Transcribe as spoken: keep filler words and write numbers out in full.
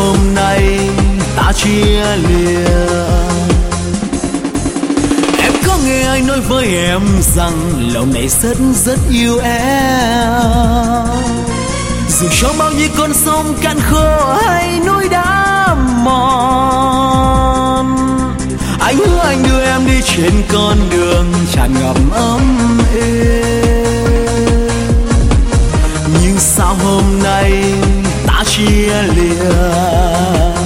hôm nay ta chia lìa. Em có nghe anh nói với em rằng lòng này rất rất yêu em, dù cho bao nhiêu con sông cạn khô hay núi đá mòn. Anh hứa anh đưa em đi trên con đường tràn ngập ấm êm, nhưng sao hôm nay ta chia lìa.